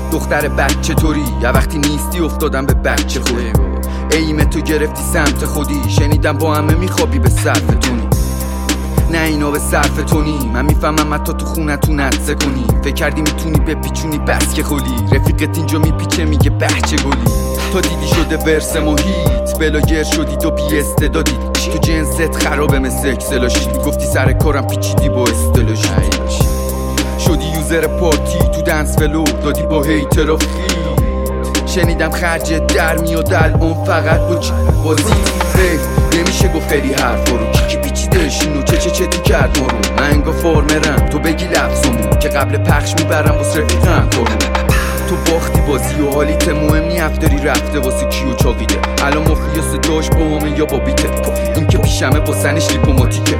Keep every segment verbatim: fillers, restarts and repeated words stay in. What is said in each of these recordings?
دختر بچه طوری یا وقتی نیستی افتادم به بچه خوری ایم تو گرفتی سمت خودی شنیدم با همه میخوابی به صرف تونی نه اینا به صرف تونی من میفهمم حتی تو خونتون عطسه کنی فکر کردی میتونی بپیچونی بس که خلی رفیقت اینجا میپیچه میگه بچه گلی تا دیدی شده ورس محیط بلاگر شدی تو بی استعدادی تو جنست خرابه مثل اکسلاشی گفتی سر کارم پیچیدی با استلاشی شدی یوزر پارتی تو دنس فلو دادی با هیتر آف شنیدم خرجت در میاد الان فقط با چی بازی ریف نمیشه گفت خیلی حرفا رو کی کی پیچیدش اینو چه چه چتی کرد ما رو من انگار فارمرم تو بگی لفظامو که قبل پخش میبرم واسه رفیقم کارو تو باختی بازی و حالیت مهمی هفتاری رفته واسه کیو چاقیده الان مافیا صداش با همه یا با بیته این که پیشمه با سنش دیپلماتیکه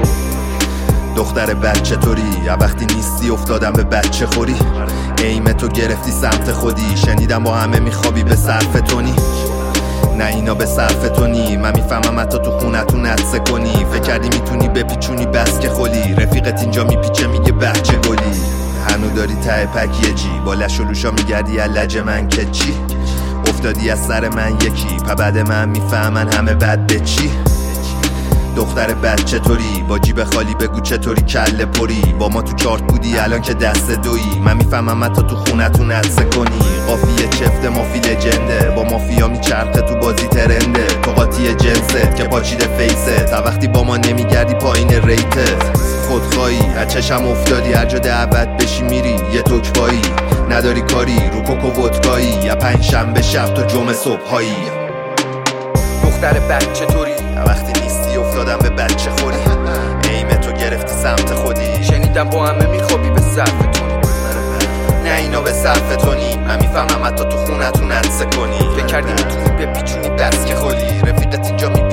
دختر بچه طوری یا وقتی نیستی افتادم به بچه خوری ایم تو گرفتی سمت خودی شنیدم با همه میخوابی به صرف تونی نه اینا به صرف تونی من میفهمم حتی تو خونتون عطسه کنی فکر کردی میتونی بپیچونی بس که خلی رفیقت اینجا میپیچه میگه بچه گلی هنو داری ته پکیجی با لش و لوشا میگردی لج من که چی افتادی از سر من یکی پا بعد من میفهمن همه بد به چی دختر بچه طوری با جیب خالی بگو چطوری کله پری با ما تو چارت بودی الان که دست دویی من میفهمم حتی تو خونتون عطسه کنی قافیه چفت مافی لجنده با مافیا میچرخه تو بازی ترنده تو قاطی جنست که پاچیده فیسه تا وقتی با ما نمیگردی پایین ریتت خودخواهی از چشم افتادی هر جا دعوت بشی میری یه تکبایی نداری کاری رو کوکو ودکایی یا پنج شنبه شب تا جمعه صبحایی دختر بچه طوری وقتی نیستی افتادم به بچه خوری ایم تو گرفتی سمت خودی شنیدم با همه میخوابی به صرف تونی نه اینا به صرف تونی من میفهمم حتی تو خونتون عطسه کنی فکر کردی میتونی بپیچونی دست که خلی رفیقت اینجا می